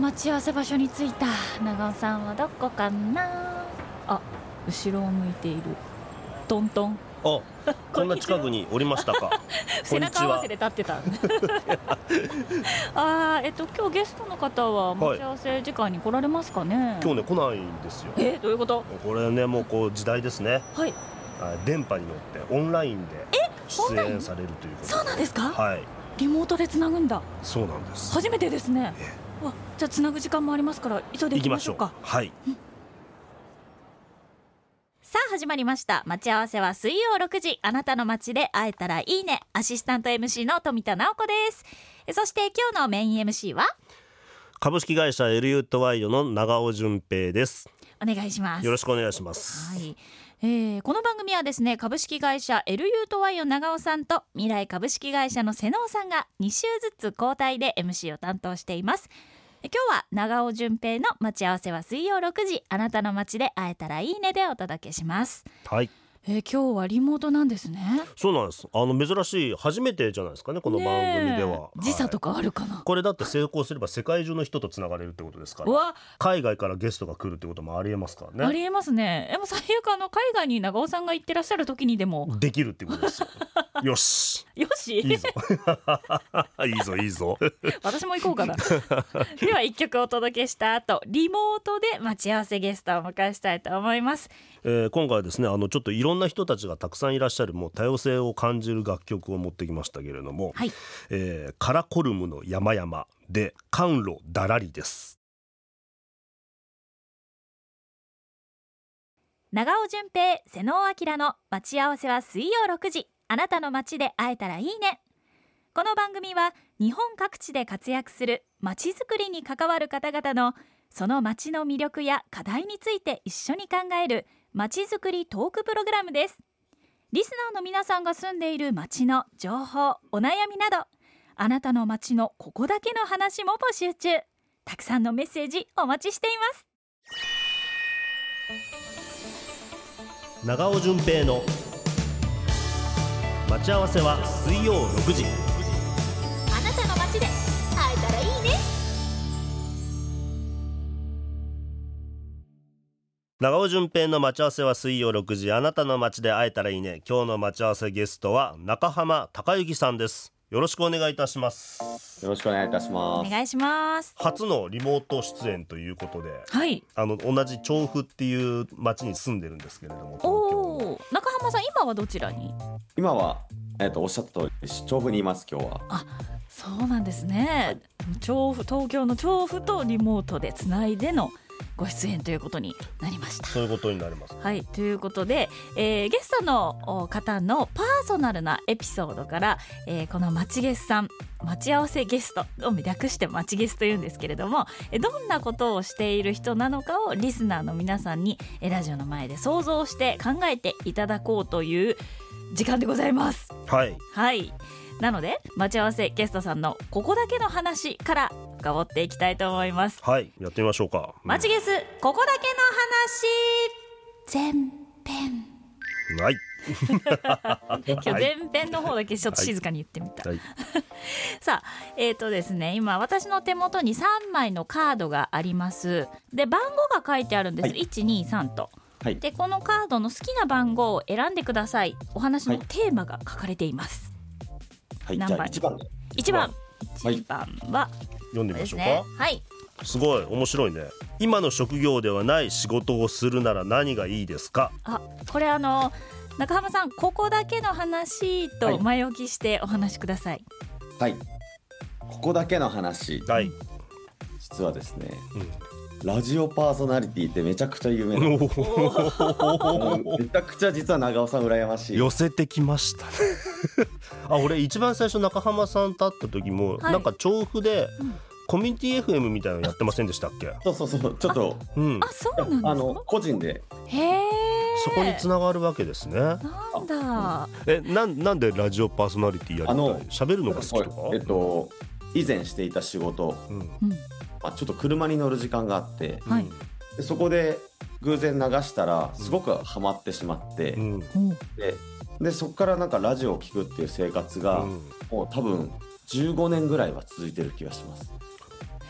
待ち合わせ場所に着いた。長尾さんはどこかな。あ、後ろを向いている。トントン。 あ、こんな近くにおりましたか。 背中合わせで立ってた今日ゲストの方は待ち合わせ時間に来られますかね。 今日ね来ないんですよ。 どういうこと。 これねもうこう時代ですね。 はい。 電波に乗ってオンラインで出演されるということで。 そうなんですか。 はい。 リモートでつなぐんだ。 そうなんです。 初めてですね。じゃあつなぐ時間もありますから急いで行きましょうか。 行きましょう。はい、 さあ始まりました。待ち合わせは水曜6時、あなたの街で会えたらいいね。アシスタント MC の富田直子です。そして今日のメイン MC は株式会社エルユートワイドの長尾純平です。 お願いします。 よろしくお願いします。 はい。この番組はですね、株式会社エルユートワイド長尾さんと未来株式会社の瀬能さんが2週ずつ交代で MC を担当しています。今日は長尾純平の待ち合わせは水曜6時、あなたの街で会えたらいいねでお届けします。 はい。 今日はリモートなんですね。 そうなんです。珍しい初めてじゃないですかね、この番組では。 時差とかあるかな。 これだって成功すれば世界中の人とつながれるってことですから。海外からゲストが来るってこともありえますからね。 ありえますね。でも最悪海外に長尾さんが行ってらっしゃる時にでもできるってことですよ。よしよし、 いいぞいいぞいいぞ私も行こうかなでは1曲お届けした後、リモートで待ち合わせゲストをお迎えしたいと思います。 今回はですねちょっといろんな人たちがたくさんいらっしゃる、もう多様性を感じる楽曲を持ってきましたけれども、 はい。 カラコルムの山々で甘露だらりです。 長尾純平、瀬能明の待ち合わせは水曜6時、あなたの街で会えたらいいね。この番組は日本各地で活躍する街づくりに関わる方々のその街の魅力や課題について一緒に考える街づくりトークプログラムです。リスナーの皆さんが住んでいる街の情報、お悩みなど、あなたの街のここだけの話も募集中。たくさんのメッセージお待ちしています。 長尾純平の待ち合わせは水曜6時、 あなたの街で会えたらいいね。 長尾純平の待ち合わせは水曜6時、あなたの街で会えたらいいね。今日の待ち合わせゲストは中浜孝之さんです。よろしくお願いいたします。 よろしくお願いいたします。 お願いします。 初のリモート出演ということで、 はい。 同じ調布っていう町に住んでるんですけれども、 中浜さん今はどちらに。 今は、おっしゃった通り調布にいます。今日は。 あ、そうなんですね、東京の調布とリモートでつないでのご出演ということになりました。 そういうことになります。 はい、ということで、ゲストの方のパーソナルなエピソードから、この待ちゲスさん、待ち合わせゲストを略して待ちゲスというんですけれども、どんなことをしている人なのかをリスナーの皆さんにラジオの前で想像して考えていただこうという時間でございます。 はい、 はい。なので待ち合わせゲストさんのここだけの話から深掘っていきたいと思います。 はい、やってみましょうか。 待ちゲスここだけの話前編。 はい。 今日前編の方だけちょっと静かに言ってみた、 はい、 さあですね、今私の手元に3枚のカードがあります。で番号が書いてあるんです、 はい、 123と、はい、でこのカードの好きな番号を選んでください。お話のテーマが書かれています。 はい、じゃあ1番で。 1番は読んでみましょうか、 ね、はい。 すごい面白いね。今の職業ではない仕事をするなら何がいいですか。 あ、これ中浜さん、ここだけの話と前置きしてお話しください。 はい、ここだけの話、はい、実はですね、ラジオパーソナリティってめちゃくちゃ有名なんです。めちゃくちゃ実は長尾さん羨ましい。 寄せてきましたね俺一番最初中浜さんと会った時も、はい、なんか調布で、コミュニティ FM みたいなのやってませんでしたっけ。 そうちょっとそうなんですか。 個人でそこに繋がるわけですね。 なんだ。 なんでラジオパーソナリティやりたい。喋るのが好きとか。 以前していた仕事、ちょっと車に乗る時間があって、でそこで偶然流したらすごくハマってしまって、でそこからなんかラジオを聞くっていう生活が、もう多分15年ぐらいは続いてる気がします。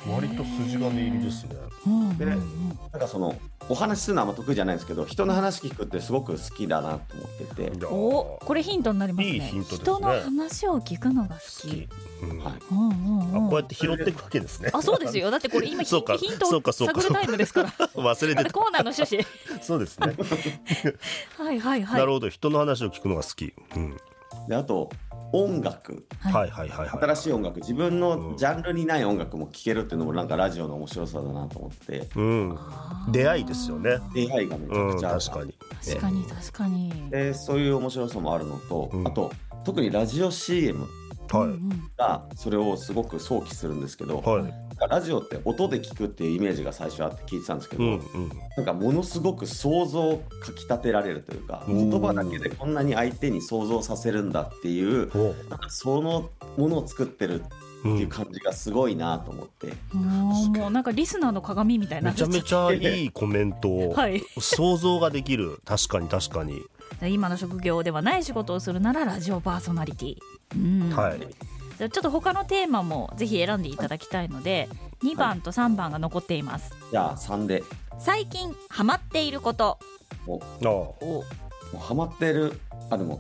割と筋金入りですね。 でなんかそのお話しするのはあんま得意じゃないんですけど、人の話聞くってすごく好きだなと思ってて。 お、これヒントになりますね。 いいヒントですね。 人の話を聞くのが好き。 こうやって拾っていくわけですね。 あ、そうですよ。だってこれ今ヒントを探るタイムですから。 忘れてた。 コーナーの趣旨。 そうですね。 はいはいはい。 なるほど、人の話を聞くのが好き。 であと音楽、新しい音楽、自分のジャンルにない音楽も聴けるっていうのもなんかラジオの面白さだなと思って、 出会いですよね。 出会いがめちゃくちゃある。 確かに。 でそういう面白さもあるのと、あと特にラジオ CM がそれをすごく想起するんですけど、ラジオって音で聞くっていうイメージが最初あって聞いてたんですけど、なんかものすごく想像をかきたてられるというか、言葉だけでこんなに相手に想像させるんだっていう、なんかそのものを作ってるっていう感じがすごいなと思って、 もうなんかリスナーの鏡みたいな。 めちゃめちゃいいコメントを、想像ができる。確かに今の職業ではない仕事をするならラジオパーソナリティ。ちょっと他のテーマもぜひ選んでいただきたいので、2番と3番が残っています。 じゃあ3で。 最近ハマっていること。 ハマってる。でも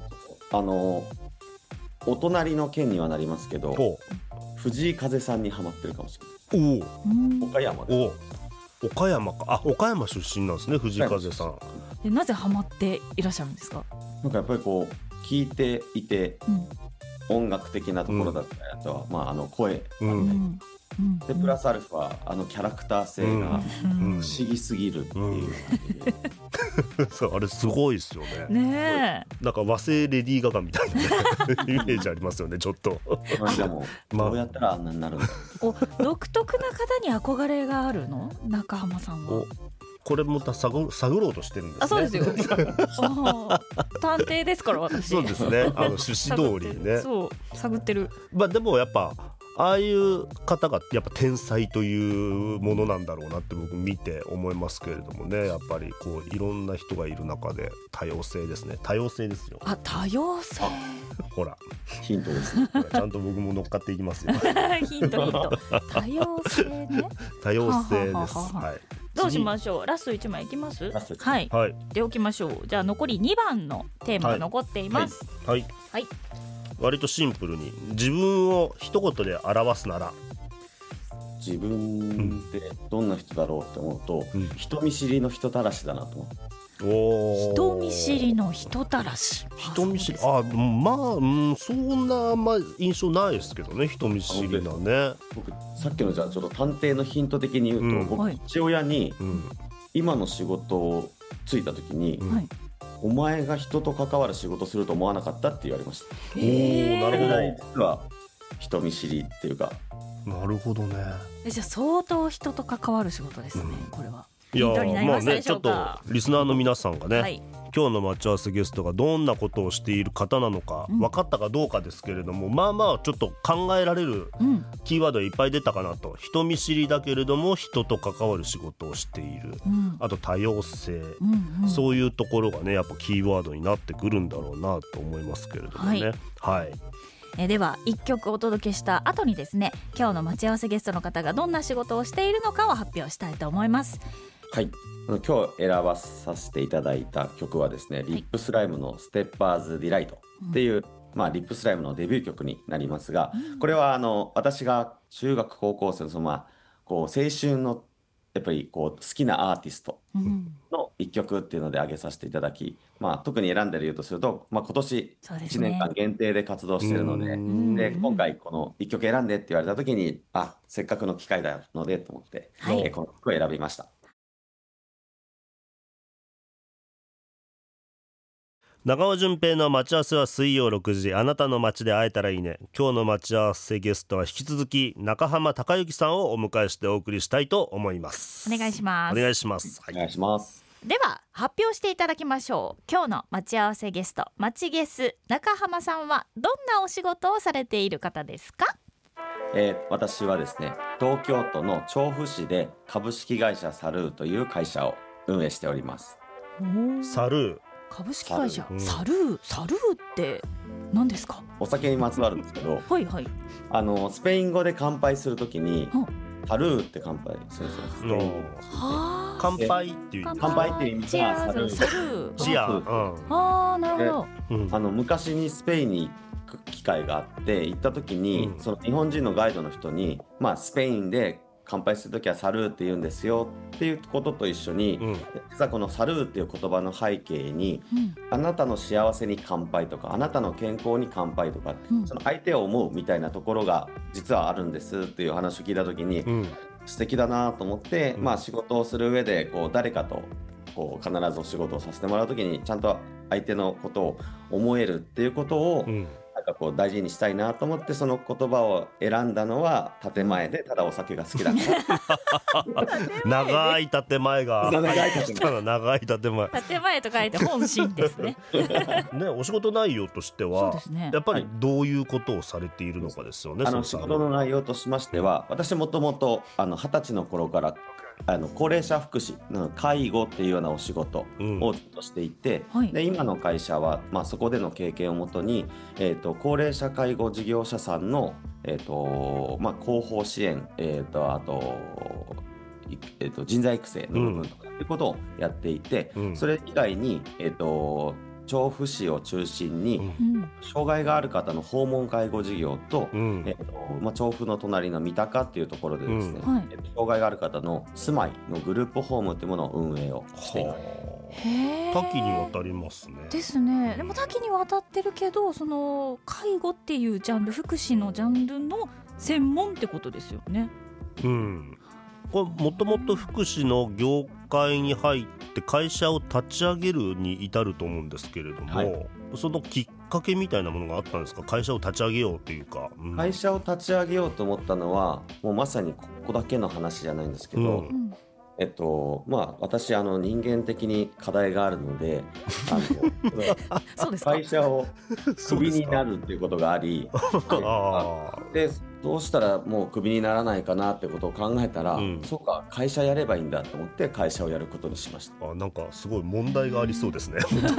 お隣の県にはなりますけど、藤井風さんにハマってるかもしれない。岡山です。 岡山か。岡山出身なんですね、藤井風さん。 でなぜハマっていらっしゃるんですか？ なんかやっぱりこう聞いていて、音楽的なところだったり、あとは声だったり、でプラスアルファキャラクター性が不思議すぎるっていう、 あれすごいですよね。なんか和製レディー・ガガみたいなイメージありますよね、ちょっと。 でもどうやったらあんなになるんだろう。 独特な方に憧れがあるの？中浜さんは。 これも探ろうとしてるんですね。 そうですよ。探偵ですから私。 そうですね。趣旨通りね。 そう探ってる。 でもやっぱああいう方がやっぱ天才というものなんだろうなって僕見て思いますけれどもね。やっぱりこういろんな人がいる中で多様性ですね。多様性ですよ。 多様性。 ほらヒントですね。 ちゃんと僕も乗っかっていきますよ。 ヒント。多様性ね。 多様性です。 どうしましょう。ラスト1枚いきます。 はい。 でおきましょう。じゃあ残り2番のテーマが残っています。割とシンプルに自分を一言で表すなら。 自分ってどんな人だろうって思うと、人見知りの人たらしだなと思って。 人見知りの人たらし。 人見知り、そんな印象ないですけどね、人見知りなね。 僕さっきのじゃあちょっと探偵のヒント的に言うと、僕父親に今の仕事をついた時に、お前が人と関わる仕事すると思わなかったって言われました。なるほど。実は人見知りっていうか。 なるほどね。 じゃあ相当人と関わる仕事ですね、これは。 いやちょっとリスナーの皆さんがね、今日の待ち合わせゲストがどんなことをしている方なのか分かったかどうかですけれども、ちょっと考えられるキーワードいっぱい出たかなと。人見知りだけれども人と関わる仕事をしている、あと多様性、そういうところがねやっぱキーワードになってくるんだろうなと思いますけれどもね。 では1曲お届けした後にですね、今日の待ち合わせゲストの方がどんな仕事をしているのかを発表したいと思います。 今日選ばさせていただいた曲はですね、リップスライムのステッパーズディライトっていう、リップスライムのデビュー曲になりますが、これは私が中学高校生のこう青春のやっぱりこう好きなアーティストの一曲っていうので挙げさせていただき、特に選んでるとすると、今年1年間限定で活動しているので、今回この一曲選んでって言われた時にせっかくの機会だのでと思って、この曲を選びました。 中尾淳平の待ち合わせは水曜6時、あなたの街で会えたらいいね。今日の待ち合わせゲストは引き続き中浜孝之さんをお迎えしてお送りしたいと思います。 お願いします。 お願いします。 では発表していただきましょう。今日の待ち合わせゲスト、待ちゲス中浜さんはどんなお仕事をされている方ですか？ 私はですね、東京都の調布市で株式会社サルーという会社を運営しております。 サルー株式会社サルーって何ですか？ お酒にまつわるんですけど、 はいはい、 スペイン語で乾杯するときに、 サルーって乾杯するんですよ。 乾杯っていう乾杯っていう意味がサルーチア。 ああ、なるほど。昔にスペインに行く機会があって行った時に、その日本人のガイドの人に、スペインで乾杯するときはサルーって言うんですよっていうことと一緒に、実はこのサルーっていう言葉の背景に、あなたの幸せに乾杯とかあなたの健康に乾杯とか、その相手を思うみたいなところが実はあるんですっていう話を聞いたときに、素敵だなと思って、仕事をする上でこう誰かとこう必ずお仕事をさせてもらうときにちゃんと相手のことを思えるっていうことを、なんかこう大事にしたいなと思って、その言葉を選んだのは建前で、ただお酒が好きだから長い建前が長い建前と書いて本心ですねね、お仕事内容としては、やっぱりどういうことをされているのかですよね。 仕事の内容としましては、私もともと20歳の頃から高齢者福祉、介護っていうようなお仕事をずっとしていて、で今の会社は、そこでの経験をもとに、高齢者介護事業者さんの、広報支援、あと、人材育成の部分とかっていうことをやっていて、それ以外に、調布市を中心に、障害がある方の訪問介護事業と、調布の隣の三鷹っていうところでですね、障害がある方の住まいのグループホームっていうものを運営をしています。 多岐にわたりますね。 ですね。でも多岐にわたってるけど、その介護っていうジャンル、福祉のジャンルの専門ってことですよね。 これもともと福祉の業界に入って会社を立ち上げるに至ると思うんですけれども、そのきっかけみたいなものがあったんですか？会社を立ち上げようというか、 会社を立ち上げようと思ったのはもうまさにここだけの話じゃないんですけど、私人間的に課題があるので会社をクビになるっていうことがありでどうしたらもうクビにならないかなってことを考えたら、そうか会社やればいいんだと思って会社をやることにしました。 なんかすごい問題がありそうですね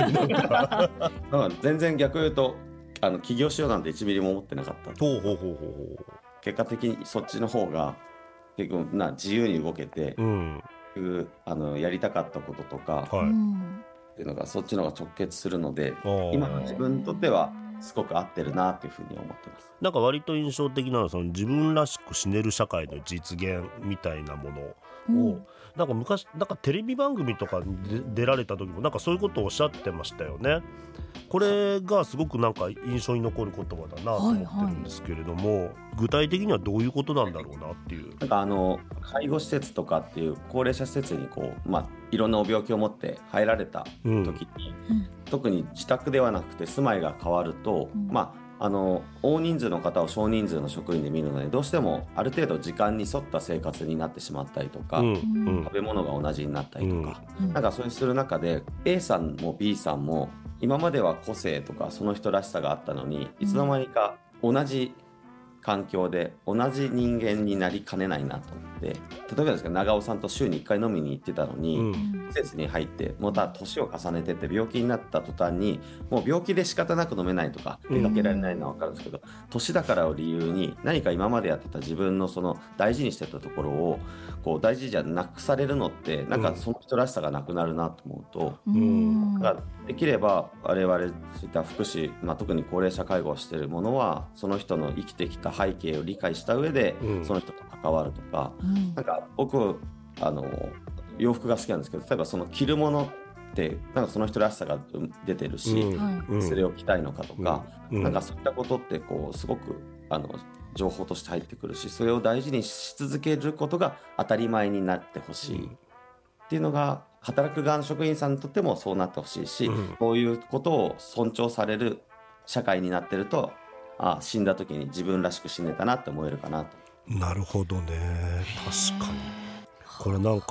全然逆言うと起業しようなんて1ミリも思ってなかった。結果的にそっちの方が結構自由に動けて、やりたかったこととか、っていうのがそっちの方が直結するので、今の自分にとってはすごく合ってるなっていうふうに思ってます。 なんか割と印象的なのはその自分らしく死ねる社会の実現みたいなものを、なんか昔なんかテレビ番組とかに出られた時もなんかそういうことをおっしゃってましたよね。これがすごくなんか印象に残る言葉だなと思ってるんですけれども、具体的にはどういうことなんだろうなっていう。 なんか介護施設とかっていう高齢者施設にこう、いろんなお病気を持って入られた時に、特に自宅ではなくて住まいが変わると、大人数の方を少人数の職員で見るのでどうしてもある程度時間に沿った生活になってしまったりとか、食べ物が同じになったりとか、なんかそういうする中で A さんも B さんも今までは個性とかその人らしさがあったのに、いつの間にか同じ環境で同じ人間になりかねないなと思って、例えばですけど長尾さんと週に1回飲みに行ってたのに、施設に入ってまた年を重ねてって病気になった途端にもう病気で仕方なく飲めないとか出かけられないのは分かるんですけど、年だからを理由に何か今までやってた自分のその大事にしてたところをこう大事じゃなくされるのってなんかその人らしさがなくなるなと思うと、できれば我々そういった福祉、特に高齢者介護をしているものはその人の生きてきた背景を理解した上で、その人と関わるとか、なんか僕洋服が好きなんですけど、例えばその着るものってなんかその人らしさが出てるし、それを着たいのかとか、なんかそういったことってこうすごく情報として入ってくるし、それを大事にし続けることが当たり前になってほしいっていうのが、働く側の職員さんにとってもそうなってほしいし、こういうことを尊重される社会になってると、死んだ時に自分らしく死ねたなって思えるかなと。 なるほどね、確かにこれなんか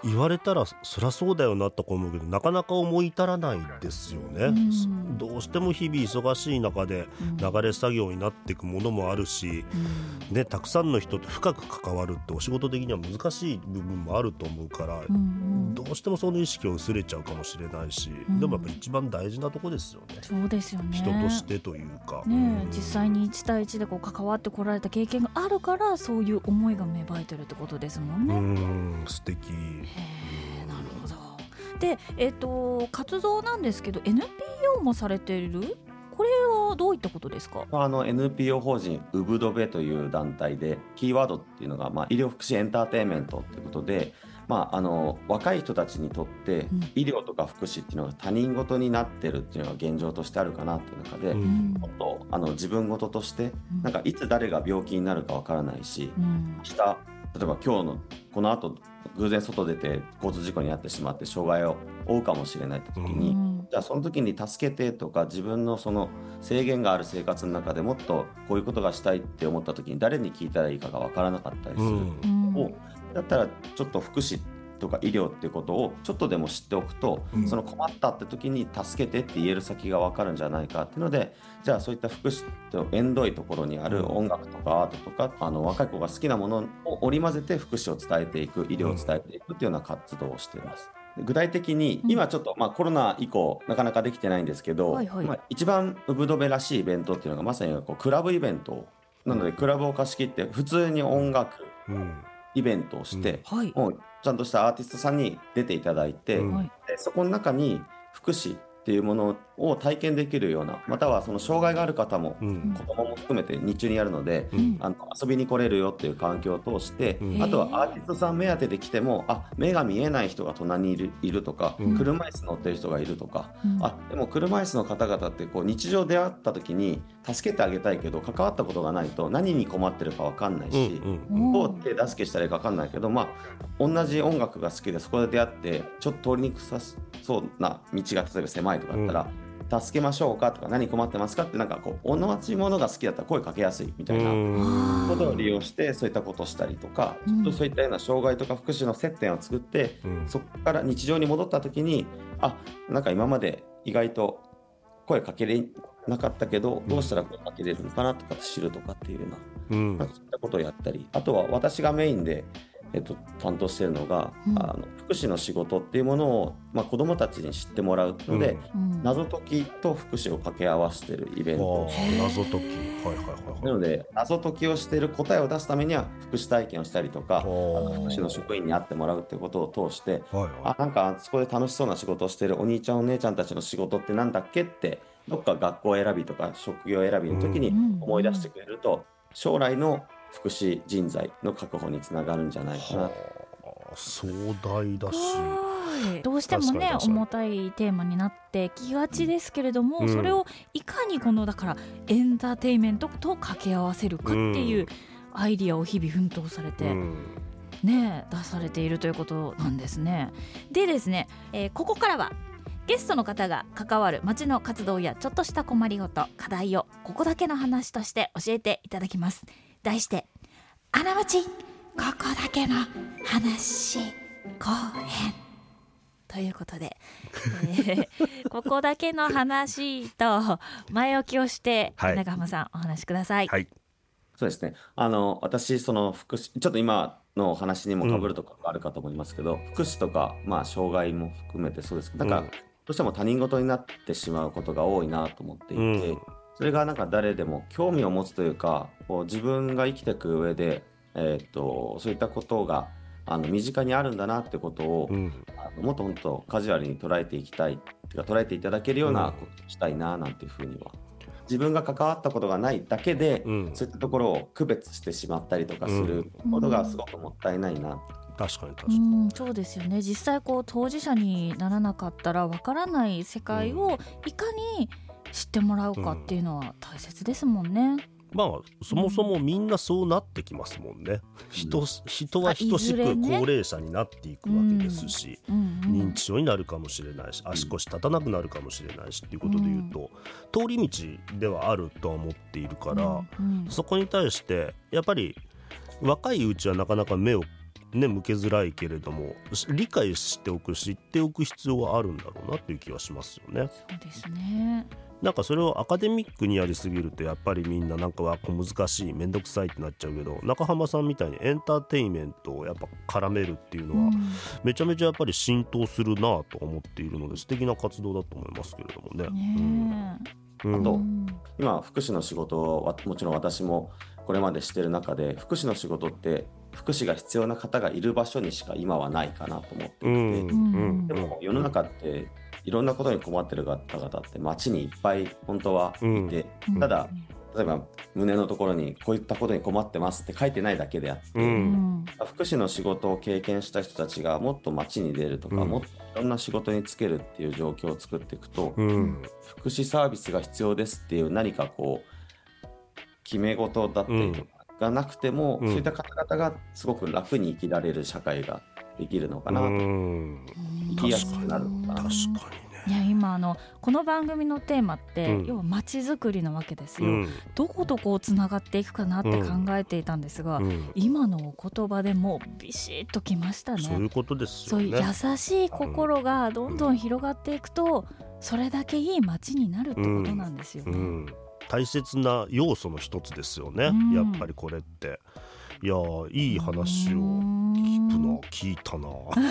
言われたらそりゃそうだよなと思うけど、なかなか思い至らないですよね、どうしても日々忙しい中で流れ作業になっていくものもあるし、ね、たくさんの人と深く関わるってお仕事的には難しい部分もあると思うから、どうしてもその意識を薄れちゃうかもしれないし、でもやっぱ一番大事なとこですよね。 そうですよね、 人としてというか、 実際に1対1で関わってこられた経験があるから、そういう思いが芽生えてるってことですもんね。 素敵。 なるほど。で、活動なんですけど NPO もされている、これはどういったことですか？ NPO 法人ウブドベという団体で、キーワードっていうのが、医療福祉エンターテインメントということで、若い人たちにとって医療とか福祉っていうのが他人事になってるっていうのが現状としてあるかなという中で、もっと自分事として、なんかいつ誰が病気になるかわからないし、明日例えば今日のこの後偶然外出て交通事故に遭ってしまって障害を負うかもしれないって時に、じゃあその時に助けてとか、自分のその制限がある生活の中でもっとこういうことがしたいって思った時に誰に聞いたらいいかがわからなかったりする、だったらちょっと福祉とか医療っていうことをちょっとでも知っておくと、その困ったって時に助けてって言える先が分かるんじゃないかっていうので、じゃあそういった福祉と縁遠いところにある音楽とかアートとか、若い子が好きなものを織り交ぜて福祉を伝えていく、医療を伝えていくっていうような活動をしています。具体的に今ちょっと、コロナ以降なかなかできてないんですけど、一番ウブドベらしいイベントっていうのがまさにクラブイベントなので、クラブを貸し切って普通に音楽、イベントをして、もうちゃんとしたアーティストさんに出ていただいて、でそこの中に福祉っていうものを体験できるような、またはその障害がある方も、子供も含めて日中にやるので、遊びに来れるよっていう環境を通して、あとはアーティストさん目当てで来ても、目が見えない人が隣にいるとか、車椅子乗ってる人がいるとか、でも車椅子の方々って日常出会った時に助けてあげたいけど関わったことがないと何に困ってるか分かんないし、どう手助けしたらいいか分かんないけど、同じ音楽が好きでそこで出会ってちょっと通りにくさそうな道が例えば狭いとかだったら、助けましょうかとか、何困ってますかって、なんか同じものが好きだったら声かけやすいみたいなことを利用して、そういったことをしたりとか、ちょっとそういったような障害とか福祉の接点を作って、そこから日常に戻った時に、なんか今まで意外と声かけれなかったけど、どうしたら声かけれるのかなとか知るとかっていうような、そういったことをやったり、あとは私がメインで担当しているのが、福祉の仕事っていうものを、子どもたちに知ってもらうので、謎解きと福祉を掛け合わせているイベント。 謎解き、 なので謎解きをしている答えを出すためには福祉体験をしたりとか、福祉の職員に会ってもらうっていうことを通して、なんかそこで楽しそうな仕事をしているお兄ちゃんお姉ちゃんたちの仕事ってなんだっけって、どっか学校選びとか職業選びの時に思い出してくれると、将来の福祉人材の確保につながるんじゃないかな。 壮大だし、 どうしてもね重たいテーマになってきがちですけれども、それをいかにだからエンターテインメントと掛け合わせるかっていうアイディアを日々奮闘されて、出されているということなんですね。でですね、ここからはゲストの方が関わる町の活動やちょっとした困りごと、課題をここだけの話として教えていただきます。題してあな町ここだけの話後編ということで、ここだけの話と前置きをして、長浜さんお話しください。 そうですね、私その福祉、ちょっと今のお話にも被るところがあるかと思いますけど、福祉とか、障害も含めてそうですけど、なんかどうしても他人事になってしまうことが多いなと思っていて、それがなんか誰でも興味を持つというか、自分が生きていく上で、そういったことが身近にあるんだなってことを、もっと本当カジュアルに捉えていきたいっていうか、捉えていただけるようなことをしたいななんていうふうには、自分が関わったことがないだけで、そういったところを区別してしまったりとかすることがすごくもったいないな。 確かにそうですよね。実際当事者にならなかったらわからない世界をいかに知ってもらうかっていうのは大切ですもんね。 そもそもみんなそうなってきますもんね。人は等しく高齢者になっていくわけですし、認知症になるかもしれないし、足腰立たなくなるかもしれないしっていうことでいうと、通り道ではあるとは思っているから、そこに対してやっぱり若いうちはなかなか目をね向けづらいけれども理解しておく知っておく必要はあるんだろうなっていう気はしますよね。 そうですね。 なんかそれをアカデミックにやりすぎるとやっぱりみんななんかは難しいめんどくさいってなっちゃうけど、中浜さんみたいにエンターテインメントをやっぱ絡めるっていうのはめちゃめちゃやっぱり浸透するなと思っているので素敵な活動だと思いますけれどもね。 あと今福祉の仕事はもちろん私もこれまでしてる中で、福祉の仕事って福祉が必要な方がいる場所にしか今はないかなと思っていて、でも世の中っていろんなことに困ってる方々って街にいっぱい本当はいて、ただ例えば胸のところにこういったことに困ってますって書いてないだけであって、福祉の仕事を経験した人たちがもっと街に出るとか、もっといろんな仕事に就けるっていう状況を作っていくと、福祉サービスが必要ですっていう何かこう決め事だったりとかがなくても、そういった方々がすごく楽に生きられる社会ができるのかなと、生きやすくなるのかな。 確かにね。 いや今この番組のテーマって、要は街づくりなわけですよ、どことこうつながっていくかなって考えていたんですが、今のお言葉でもうビシッときましたね。 そういうことですよね。 そういう優しい心がどんどん広がっていくと、それだけいい街になるってことなんですよね。 大切な要素の一つですよね、やっぱりこれって。いやいい話を聞いたな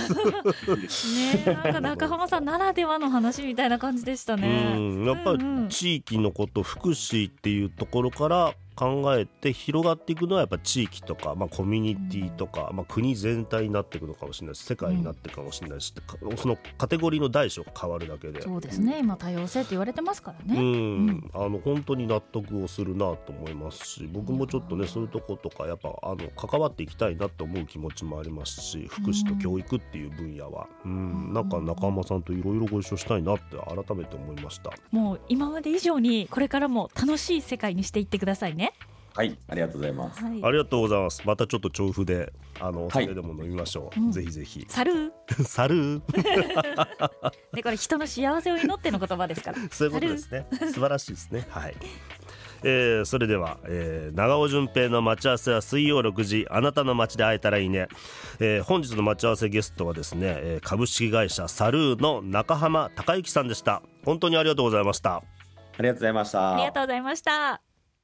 ね、なんか中浜さんならではの話みたいな感じでしたね。 やっぱり地域のこと、福祉っていうところから考えて広がっていくのはやっぱ地域とか、コミュニティとか、国全体になっていくのかもしれないし、世界になっていくかもしれないし、そのカテゴリーの大小が変わるだけで。 そうですね、今多様性って言われてますからね。 本当に納得をするなと思いますし、僕もちょっとねそういうとことかやっぱ関わっていきたいなと思う気持ちもありますし、福祉と教育っていう分野はなんか中浜さんといろいろご一緒したいなって改めて思いました。 もう今まで以上にこれからも楽しい世界にしていってくださいね。 はい、ありがとうございます。 ありがとうございます。またちょっと調布でお酒でも飲みましょう。ぜひぜひ。 サルーサルーでこれ人の幸せを祈っての言葉ですから。 そういうことですね。素晴らしいですね。はい。それでは、長尾純平の待ち合わせは水曜6時、あなたの街で会えたらいいね。本日の待ち合わせゲストはですね、株式会社サルーの中浜孝之さんでした。本当にありがとうございました。 ありがとうございました。 ありがとうございました。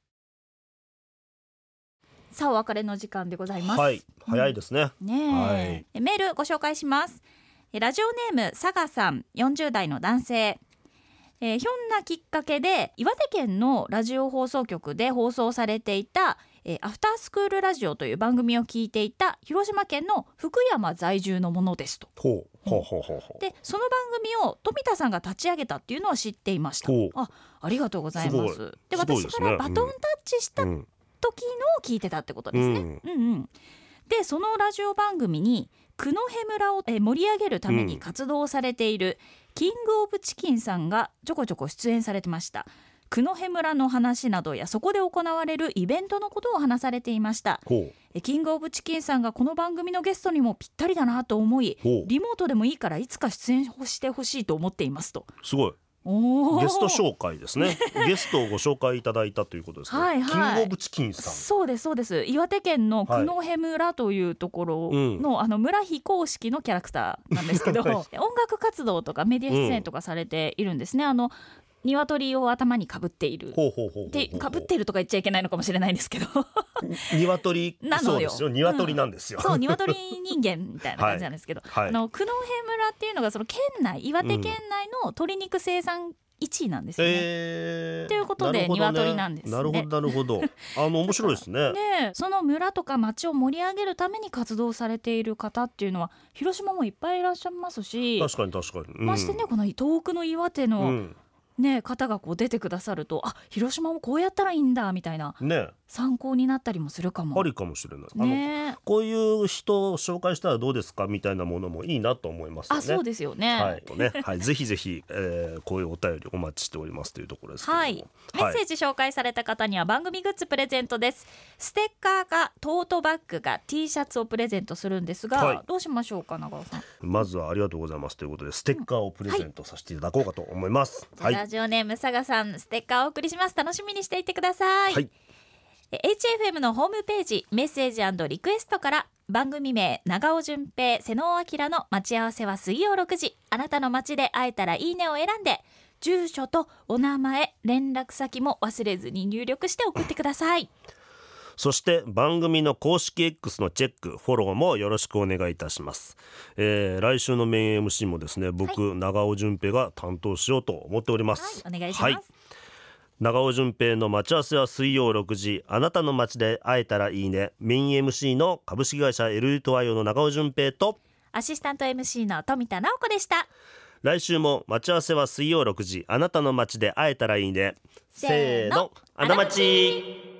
さあお別れの時間でございます。 はい、早いですね。 メールご紹介します。ラジオネーム佐賀さん、40代の男性。ひょんなきっかけで岩手県のラジオ放送局で放送されていたアフタースクールラジオという番組を聞いていた広島県の福山在住のものですと。でその番組を富田さんが立ち上げたっていうのは知っていました。ありがとうございます。で私からバトンタッチした時のを聞いてたってことですね。でそのラジオ番組に九戸村を盛り上げるために活動されているキングオブチキンさんがちょこちょこ出演されてました。九戸村の話などやそこで行われるイベントのことを話されていました。キングオブチキンさんがこの番組のゲストにもぴったりだなと思い、リモートでもいいからいつか出演してほしいと思っていますと。 すごいゲスト紹介ですね。ゲストをご紹介いただいたということですね。キングオブチキンさん。 そうですそうです。岩手県の九戸村というところの、村非公式のキャラクターなんですけど、音楽活動とかメディア出演とかされているんですね。鶏を頭にかぶっているでかぶっているとか言っちゃいけないのかもしれないんですけど鶏なのよ。そうですよ、鶏なんですよ。 そう鶏人間みたいな感じなんですけど、九戸村っていうのがその県内、岩手県内の鶏肉生産1位なんですよね。ということで鶏なんですね。 なるほどなるほど。面白いですね。 でその村とか町を盛り上げるために活動されている方っていうのは広島もいっぱいいらっしゃいますし、 確かに確かに、 ましてねこの遠くの岩手の、方がこう出てくださると、広島もこうやったらいいんだみたいな、参考になったりもするかも。 ありかもしれない。こういう人を紹介したらどうですかみたいなものもいいなと思いますよね。 そうですよね。 ぜひぜひ、こういうお便りお待ちしておりますというところですけども、 メッセージ紹介された方には番組グッズプレゼントです。ステッカーがトートバッグが T シャツをプレゼントするんですが、どうしましょうか長尾さん。 まずはありがとうございますということでステッカーをプレゼントさせていただこうかと思います。 ラジオネーム佐賀さん、ステッカーをお送りします。楽しみにしていてください。 HFM のホームページメッセージ&リクエストから番組名長尾純平瀬能明の待ち合わせは水曜6時、あなたの街で会えたらいいねを選んで、住所とお名前連絡先も忘れずに入力して送ってください。 そして番組の公式 X のチェックフォローもよろしくお願いいたします。来週のメイン MC もですね、僕、長尾純平が担当しようと思っております。 お願いします。 長尾純平の待ち合わせは水曜6時、あなたの街で会えたらいいね。メイン MC の株式会社エルリートワイオの長尾純平とアシスタント MC の富田直子でした。 来週も待ち合わせは水曜6時、あなたの街で会えたらいいね。せーの、あなまち。